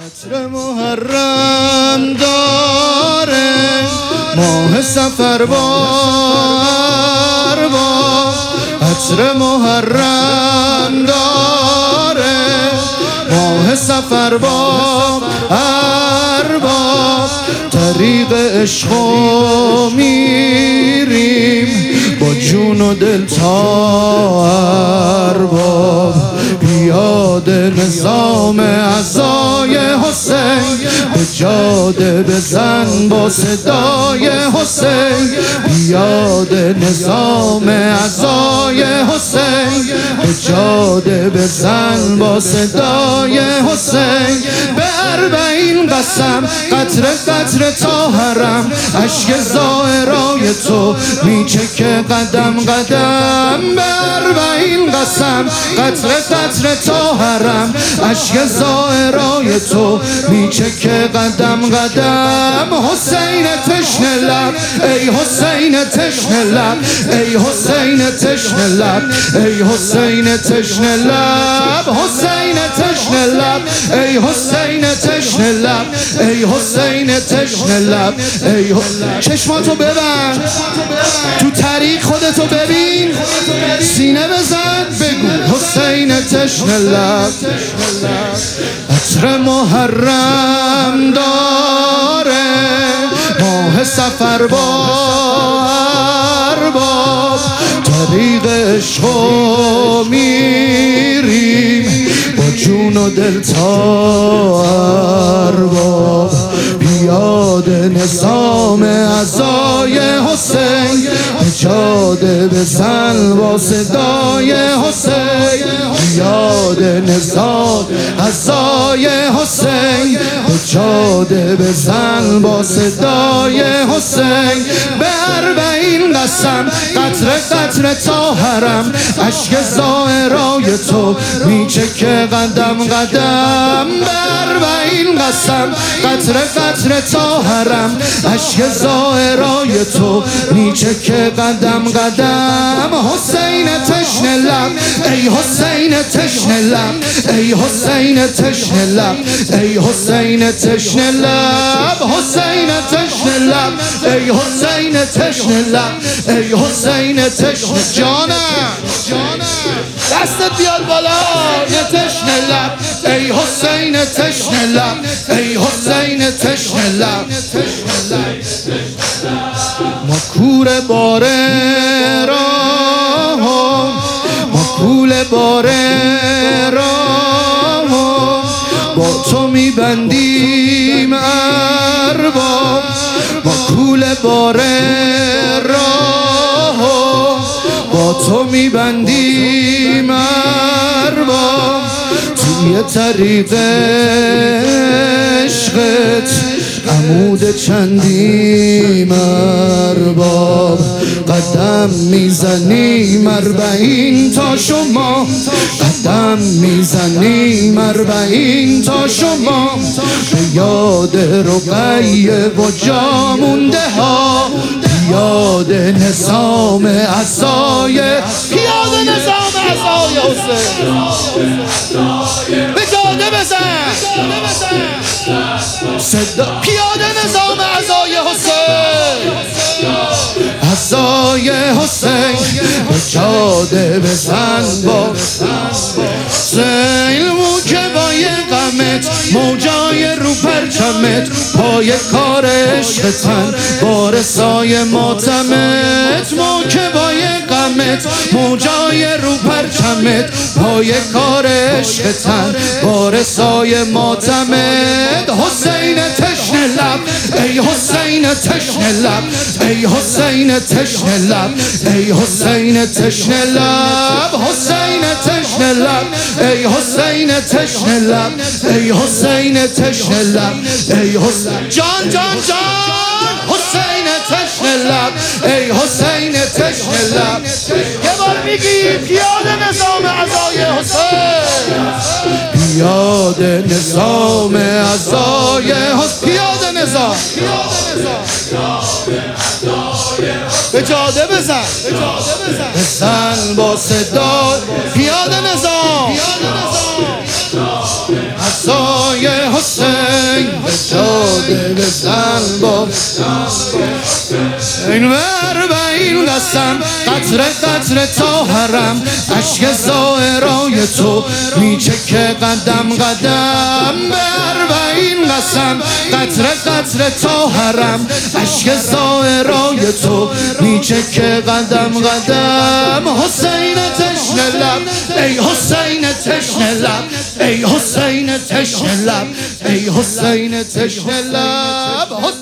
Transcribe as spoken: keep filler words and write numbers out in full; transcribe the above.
عطر محرم داره ماه سفر بار با عطر محرم داره ماه سفر با ارباب طریق عشقو میریم با جون و دل تا ارباب پیاده نظام عزای حسین به جاده بزن با صدای حسین پیاده نظام عزای حسین به جاده بزن با صدای حسین به اربعین قسم قطره قطره تا حرم اشک زائرای تو میچکه قدم قدم به اربعین قسم قطره قطره تا حرم اشک زائرای تو میچکه قدم قدم حسین تشنه لب ای حسین تشنه لب ای حسین تشنه لب ای حسین تشنه لب حسین تشنه لب ای حسین تشنه لب ای حسین تشنه لب ای چشماتو ببند تو طریق خودتو ببین سینه بزن بگو حسین تشنه لب عطر محرم داره ماه سفر بار باب طریق عشقو میریم با جون و دل تا ارباب پیاده نظام عزای حسین جاده بزن با صدای حسین پیاده نظام عزای حسین جاده بزن با صدای حسین به اربعین قسم قطره قطره تا حرم اشک زائرای تو میچکه قدم قدم به اربعین قسم قطره قطره تا حرم اشک زائرای تو میچکه قدم قدم حسین تشنه لب ای حسین تشنه لب ای حسین تشنه لب ای حسین تشنه لب حسین تشنه لب ای حسین تشنه لب ای حسین تشنه جانم دستت بیاد بالا یه تشنه لب ای حسین تشنه لب ای حسین تشنه لب ما کور باره راه ما کول باره راه با تو میبندیم ارباب ما کول باره راه با تو میبندیم ارباب توی طریق عشقت عمود چندیم ارباب قدم میزنیم اربعین تا شما قدم میزنیم اربعین تا شما به یاد رقیه و جا مونده ها پیاده نظام عزای پیاده نظام عزای حسین به جاده بزن صدا پیاده نظام عزای حسین عزای حسین به جاده بزن با سیل موجبای غمت موجای رو پرچمت پای کار عشقتن بار سای ماتمت موجبای غمت موجای رو پرچمت پای کار عشقتن بار سای ماتمت حسین تشنه لب ای حسین تشنه لب ای حسین تشنه لب ای حسین تشنه لب حسین تشنه لب ای حسین تشنه لب ای حسین تشنه لب ای حسین جان جان جان حسین تشنه لب ای حسین تشنه لب یه بار میگی پیاده نظام عزای حسین پیاده نظام عزای حسین پیاده نظام به جاده بزن بزن با صدا پیاده نظام عزای حسین بر به این قسم قطره قطره تا حرم عشق زائرای تو میچکه قدم قدم بر به این قسم قطره قطره تا حرم عشق زائرای تو میچکه قدم قدم حسین تشنه لب ای حسین تشنه لب ای حسین تشنه لب ای حسین تشنه لب